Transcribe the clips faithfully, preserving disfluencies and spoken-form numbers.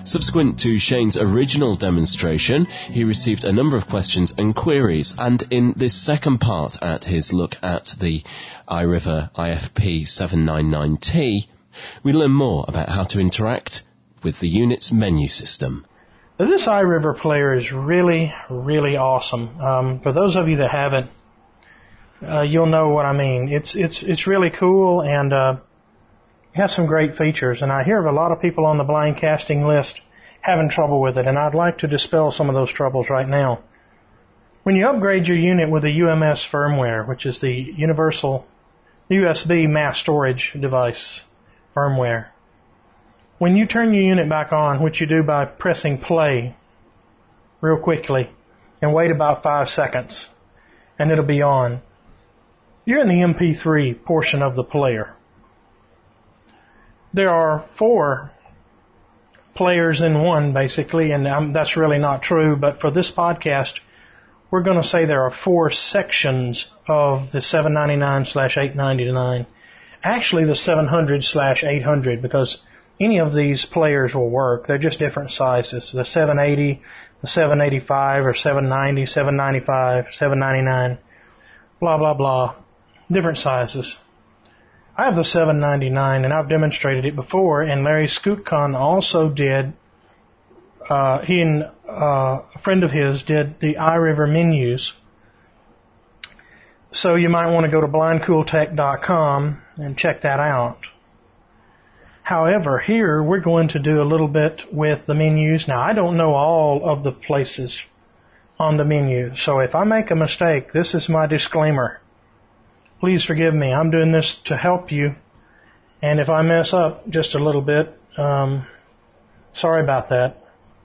Subsequent to Shane's original demonstration, he received a number of questions and queries, and in this second part at his look at the iRiver I F P seven ninety-nine T, we learn more about how to interact with the unit's menu system. This iRiver player is really, really awesome. Um, for those of you that haven't, uh, you'll know what I mean. It's it's it's really cool, and uh, it has some great features. And I hear of a lot of people on the blind casting list having trouble with it, and I'd like to dispel some of those troubles right now. When you upgrade your unit with the U M S firmware, which is the Universal U S B Mass Storage Device firmware, when you turn your unit back on, which you do by pressing play real quickly and wait about five seconds, and it'll be on, you're in the M P three portion of the player. There are four players in one, basically, and um, that's really not true, but for this podcast, we're going to say there are four sections of the seven ninety-nine slash eight ninety-nine. Actually, the seven hundred slash eight hundred, because any of these players will work. They're just different sizes. The seven eighty, the seven eighty-five, or seven ninety, seven ninety-five, seven ninety-nine, blah, blah, blah. Different sizes. I have the seven ninety-nine, and I've demonstrated it before, and Larry Scootcon also did. Uh, he and uh, a friend of his did the iRiver menus. So you might want to go to blind cool tech dot com and check that out. However, here we're going to do a little bit with the menus. Now, I don't know all of the places on the menu, so if I make a mistake, this is my disclaimer. Please forgive me. I'm doing this to help you, and if I mess up just a little bit, um, sorry about that.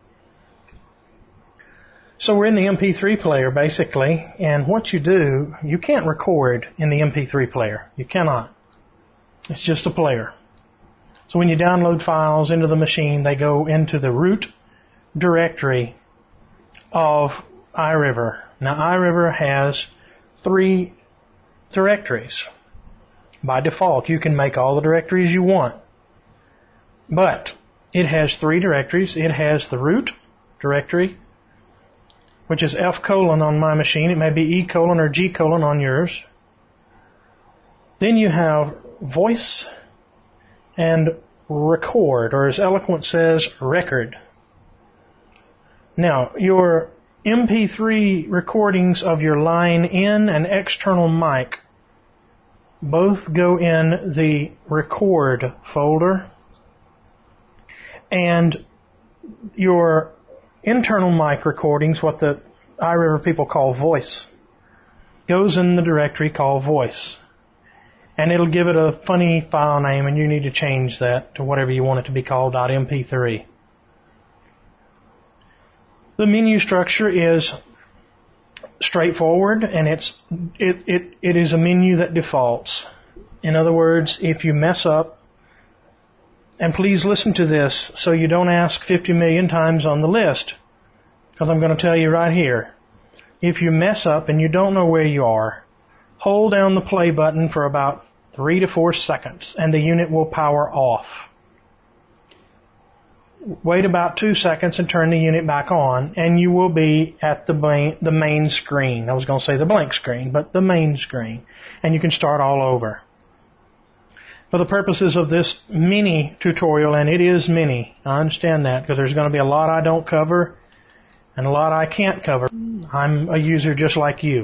So we're in the M P three player, basically, and what you do, you can't record in the M P three player. You cannot. It's just a player. So when you download files into the machine, they go into the root directory of iRiver. Now, iRiver has three directories. By default, you can make all the directories you want. But it has three directories. It has the root directory, which is F colon on my machine. It may be E colon or G colon on yours. Then you have voice and record, or as Eloquent says, record. Now, your M P three recordings of your line in and external mic both go in the record folder, and your internal mic recordings, what the iRiver people call voice, goes in the directory called voice. And it'll give it a funny file name, and you need to change that to whatever you want it to be called, .m p three. The menu structure is straightforward, and it's it, it, it is a menu that defaults. In other words, if you mess up, and please listen to this so you don't ask fifty million times on the list, because I'm going to tell you right here. If you mess up and you don't know where you are, hold down the play button for about three to four seconds, and the unit will power off. Wait about two seconds and turn the unit back on, and you will be at the main, the main screen. I was going to say the blank screen, but the main screen. And you can start all over. For the purposes of this mini tutorial, and it is mini, I understand that, because there's going to be a lot I don't cover and a lot I can't cover. I'm a user just like you.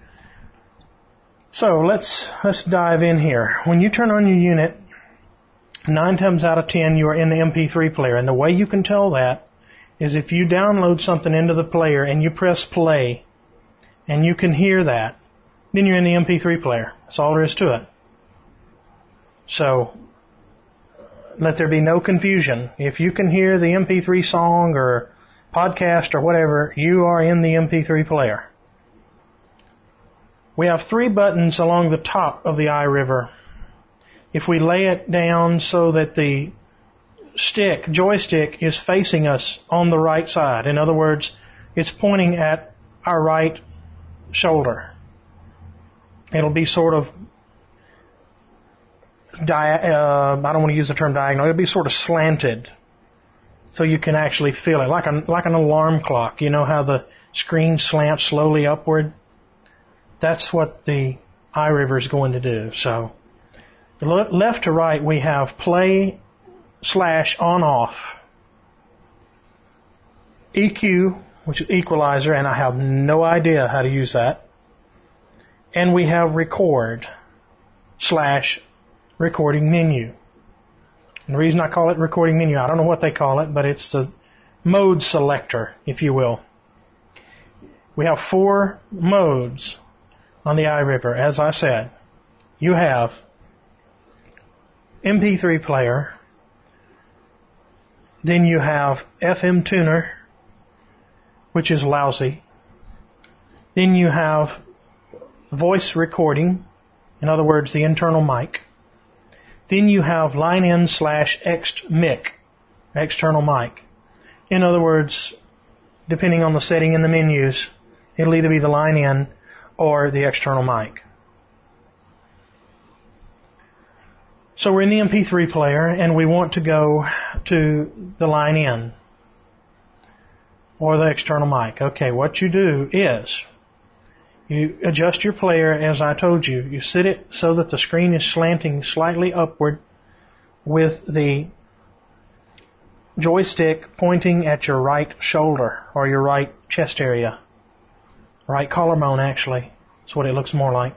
So let's let's dive in here. When you turn on your unit, nine times out of ten you are in the M P three player. And the way you can tell that is if you download something into the player and you press play and you can hear that, then you're in the M P three player. That's all there is to it. So let there be no confusion. If you can hear the M P three song or podcast or whatever, you are in the M P three player. We have three buttons along the top of the iRiver. If we lay it down so that the stick, joystick, is facing us on the right side, in other words, it's pointing at our right shoulder. It'll be sort of, di- uh, I don't want to use the term diagonal, it'll be sort of slanted so you can actually feel it, like, a, like an alarm clock. You know how the screen slants slowly upward? That's what the iRiver is going to do. So left to right, we have play slash on off, E Q, which is equalizer, and I have no idea how to use that. And we have record slash recording menu. And the reason I call it recording menu, I don't know what they call it, but it's the mode selector, if you will. We have four modes on the iRiver. As I said, you have M P three player, then you have F M tuner, which is lousy. Then you have voice recording, in other words, the internal mic. Then you have line in slash ext mic, external mic. In other words, depending on the setting in the menus, it'll either be the line in or the external mic. So we're in the M P three player and we want to go to the line in or the external mic. Okay, what you do is you adjust your player as I told you. You sit it so that the screen is slanting slightly upward with the joystick pointing at your right shoulder or your right chest area. Right collarbone, actually. That's what it looks more like.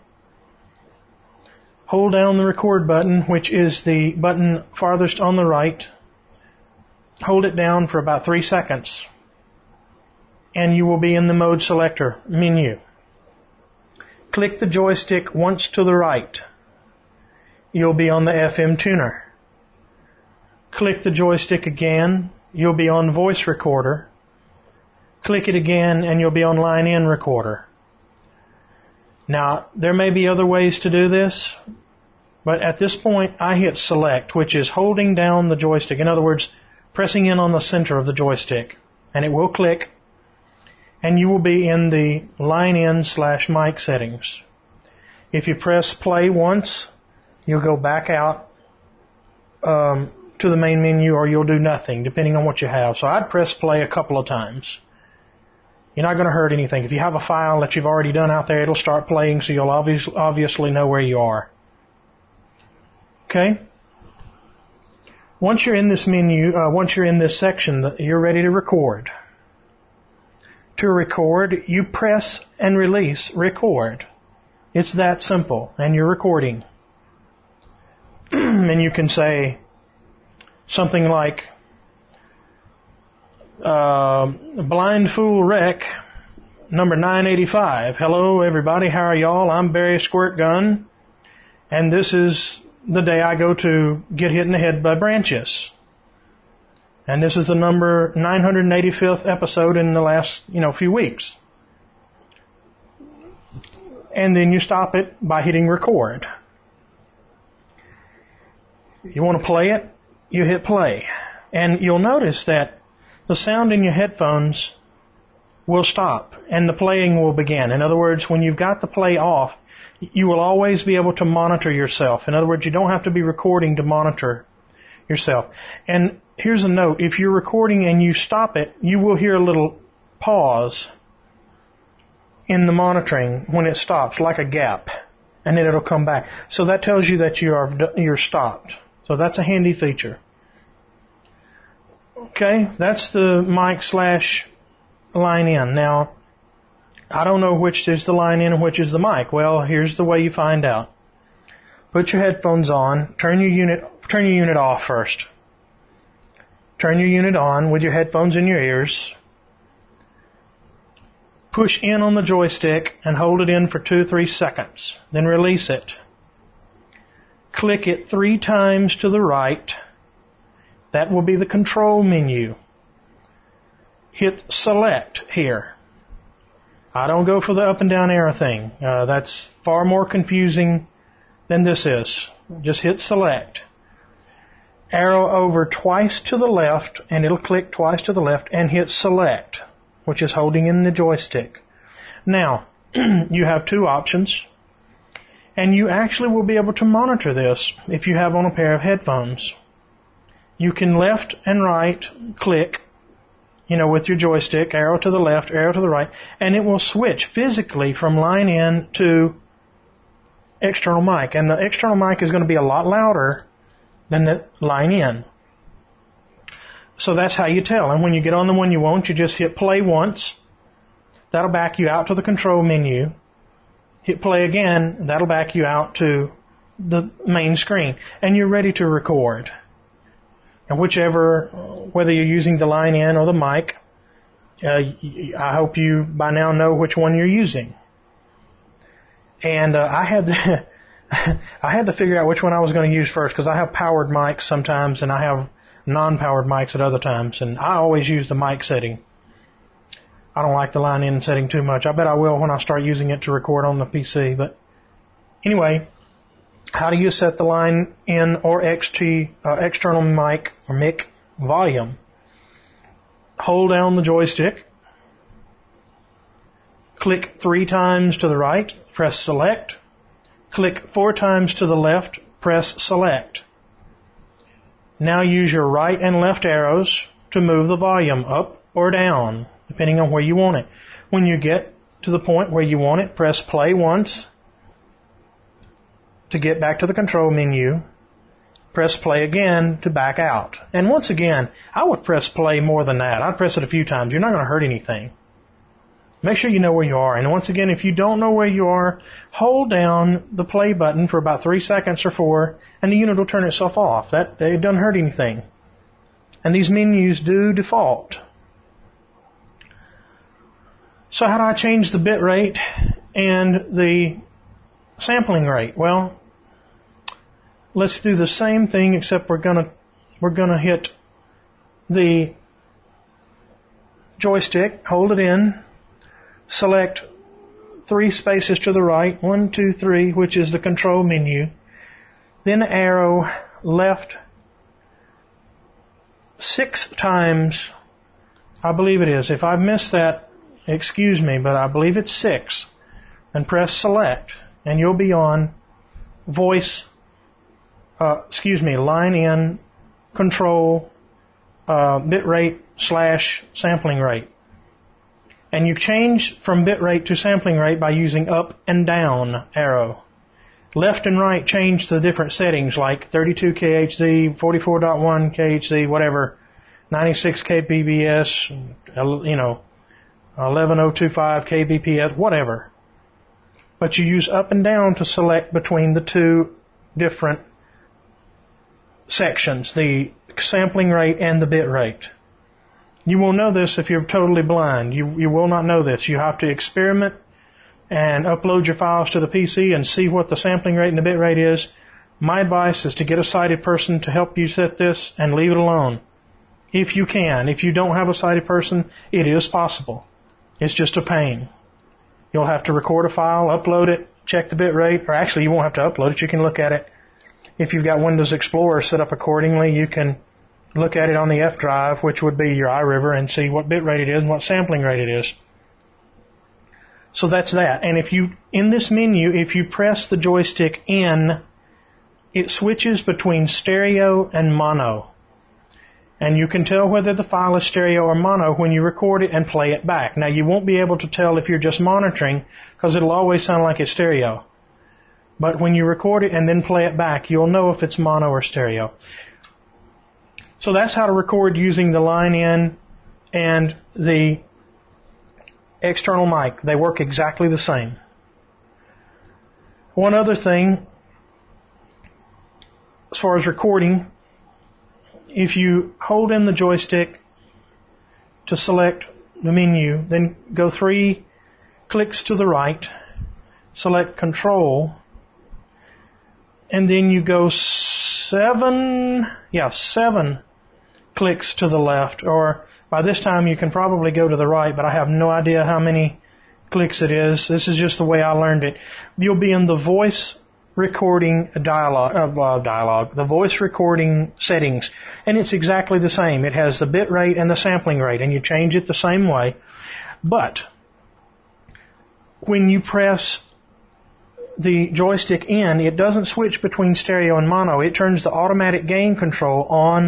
Hold down the record button, which is the button farthest on the right. Hold it down for about three seconds. And you will be in the mode selector menu. Click the joystick once to the right. You'll be on the F M tuner. Click the joystick again. You'll be on voice recorder. Click it again and you'll be on line in recorder. Now, there may be other ways to do this, but at this point I hit select, which is holding down the joystick. In other words, pressing in on the center of the joystick. And it will click, and you will be in the line in slash mic settings. If you press play once, you'll go back out um, to the main menu, or you'll do nothing, depending on what you have. So I'd press play a couple of times. You're not going to hurt anything. If you have a file that you've already done out there, it'll start playing, so you'll obvious, obviously know where you are. Okay? Once you're in this menu, uh, once you're in this section, you're ready to record. To record, you press and release record. It's that simple, and you're recording. And you can say something like, Uh, Blind Fool Wreck, number nine eighty-five. Hello, everybody. How are y'all? I'm Barry Squirt Gun, and this is the day I go to get hit in the head by branches. And this is the number nine hundred eighty-fifth episode in the last, you know, few weeks. And then you stop it by hitting record. You want to play it? You hit play. And you'll notice that the sound in your headphones will stop and the playing will begin. In other words, when you've got the play off, you will always be able to monitor yourself. In other words, you don't have to be recording to monitor yourself. And here's a note. If you're recording and you stop it, you will hear a little pause in the monitoring when it stops, like a gap, and then it'll come back. So that tells you that you are, you're stopped. So that's a handy feature. Okay, that's the mic slash line in. Now, I don't know which is the line in and which is the mic. Well, here's the way you find out. Put your headphones on. Turn your unit, turn your unit off first. Turn your unit on with your headphones in your ears. Push in on the joystick and hold it in for two or three seconds. Then release it. Click it three times to the right. That will be the control menu. Hit select here. I don't go for the up and down arrow thing. Uh, that's far more confusing than this is. Just hit select. Arrow over twice to the left, and it'll click twice to the left, and hit select, which is holding in the joystick. Now, you have two options, and you actually will be able to monitor this if you have on a pair of headphones. you can left and right click, you know, with your joystick, arrow to the left, arrow to the right, and it will switch physically from line in to external mic. And the external mic is going to be a lot louder than the line in. So that's how you tell. And when you get on the one you want, you just hit play once. That'll back you out to the control menu. Hit play again. That'll back you out to the main screen. And you're ready to record. And whichever, whether you're using the line in or the mic, uh, I hope you by now know which one you're using. And uh, I had to, I had to figure out which one I was going to use first, because I have powered mics sometimes and I have non-powered mics at other times, and I always use the mic setting. I don't like the line in setting too much. I bet I will when I start using it to record on the P C. But anyway, how do you set the line in or X T, uh, external mic or mic volume? Hold down the joystick. Click three times to the right, press select. Click four times to the left, press select. Now use your right and left arrows to move the volume up or down, depending on where you want it. When you get to the point where you want it, press play once to get back to the control menu. Press play again to back out. And once again, I would press play more than that. I'd press it a few times. You're not going to hurt anything. Make sure you know where you are. And once again, if you don't know where you are, hold down the play button for about three seconds or four, and the unit will turn itself off. That it doesn't hurt anything. And these menus do default. So how do I change the bit rate and the sampling rate? Well, let's do the same thing, except we're gonna we're gonna hit the joystick, hold it in. Select three spaces to the right, one, two, three, which is the control menu. Then arrow left six times, I believe it is. If I've missed that, excuse me, but I believe it's six. And press select, and you'll be on voice, uh, excuse me, line in, control, uh, bit rate slash sampling rate. And you change from bit rate to sampling rate by using up and down arrow. Left and right change the different settings, like thirty-two K H Z, forty-four point one K H Z, whatever, ninety-six K B P S, you know, eleven oh two five K B P S, whatever. But you use up and down to select between the two different sections, the sampling rate and the bit rate. You will know this if you're totally blind. You you will not know this. You have to experiment and upload your files to the P C and see what the sampling rate and the bit rate is. My advice is to get a sighted person to help you set this and leave it alone. If you can. If you don't have a sighted person, it is possible. It's just a pain. You'll have to record a file, upload it, check the bit rate, or actually you won't have to upload it. You can look at it. If you've got Windows Explorer set up accordingly, you can look at it on the F drive, which would be your iRiver, and see what bit rate it is and what sampling rate it is. So that's that. And if you, in this menu, if you press the joystick in, it switches between stereo and mono. And you can tell whether the file is stereo or mono when you record it and play it back. Now, you won't be able to tell if you're just monitoring, because it'll always sound like it's stereo. But when you record it and then play it back, you'll know if it's mono or stereo. So that's how to record using the line in and the external mic. They work exactly the same. One other thing, as far as recording, if you hold in the joystick to select the menu, then go three clicks to the right, select control, and then you go seven, yeah, seven clicks to the left, or by this time you can probably go to the right, but I have no idea how many clicks it is. This is just the way I learned it. You'll be in the voice recording dialogue, uh, dialogue, the voice recording settings, and it's exactly the same. It has the bit rate and the sampling rate, and you change it the same way. But when you press the joystick in, it doesn't switch between stereo and mono. It turns the automatic gain control on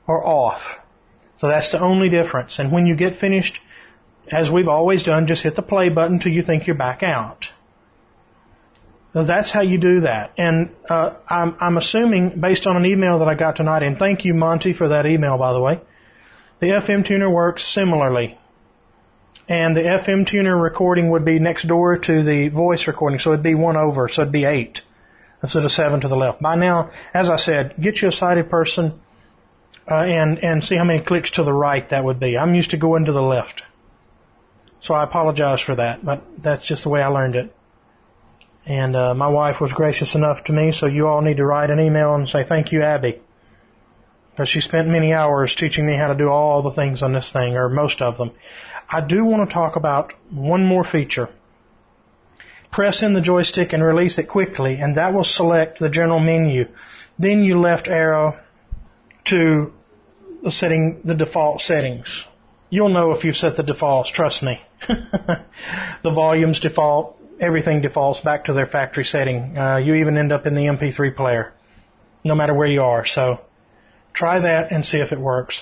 or off. So that's the only difference. And when you get finished, as we've always done, just hit the play button till you think you're back out. So that's how you do that. And uh, I'm, I'm assuming, based on an email that I got tonight, and thank you, Monty, for that email, by the way, the F M tuner works similarly. And the F M tuner recording would be next door to the voice recording, so it'd be one over, so it'd be eight instead of seven to the left. By now, as I said, get you a sighted person uh, and, and see how many clicks to the right that would be. I'm used to going to the left. So I apologize for that, but that's just the way I learned it. And uh, my wife was gracious enough to me, so you all need to write an email and say thank you, Abby. Because she spent many hours teaching me how to do all the things on this thing, or most of them. I do want to talk about one more feature. Press in the joystick and release it quickly, and that will select the general menu. Then you left arrow to the setting, the default settings. You'll know if you've set the defaults, trust me. The volumes default, everything defaults back to their factory setting. Uh, you even end up in the M P three player, no matter where you are. So try that and see if it works.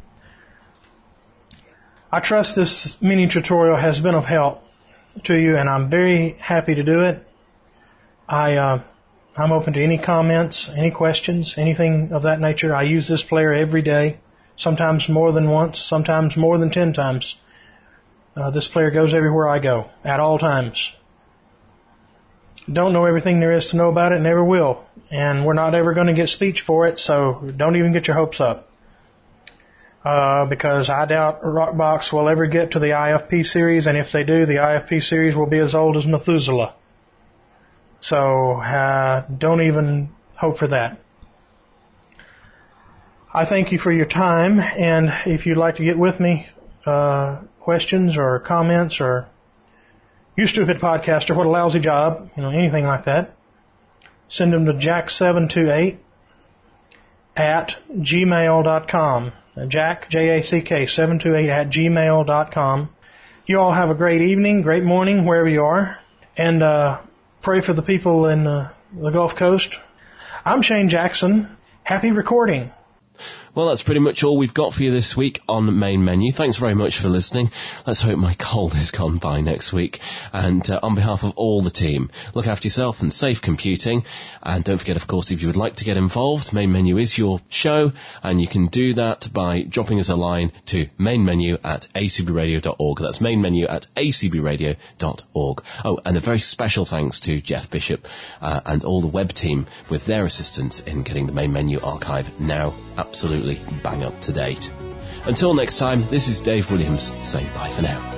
I trust this mini tutorial has been of help to you, and I'm very happy to do it. I, uh, I'm open to any comments, any questions, anything of that nature. I use this player every day, sometimes more than once, sometimes more than ten times. Uh, this player goes everywhere I go, at all times. Don't know everything there is to know about it, never will. And we're not ever going to get speech for it, so don't even get your hopes up. Uh, because I doubt Rockbox will ever get to the I F P series, and if they do, the I F P series will be as old as Methuselah. So, uh, don't even hope for that. I thank you for your time, and if you'd like to get with me, uh, questions or comments or you stupid podcaster, what a lousy job, you know, anything like that, send them to jack seven two eight at gmail dot com. Jack, J A C K, seven two eight at gmail dot com. You all have a great evening, great morning, wherever you are. And uh, pray for the people in uh, the Gulf Coast. I'm Shane Jackson. Happy recording. Well, that's pretty much all we've got for you this week on Main Menu. Thanks very much for listening. Let's hope my cold is gone by next week. And uh, on behalf of all the team, look after yourself and safe computing. And don't forget, of course, if you would like to get involved, Main Menu is your show, and you can do that by dropping us a line to mainmenu at a c b radio dot org. That's mainmenu at a c b radio dot org. Oh, and a very special thanks to Jeff Bishop uh, and all the web team with their assistance in getting the Main Menu archive now absolutely bang up to date. Until next time, this is Dave Williams saying bye for now.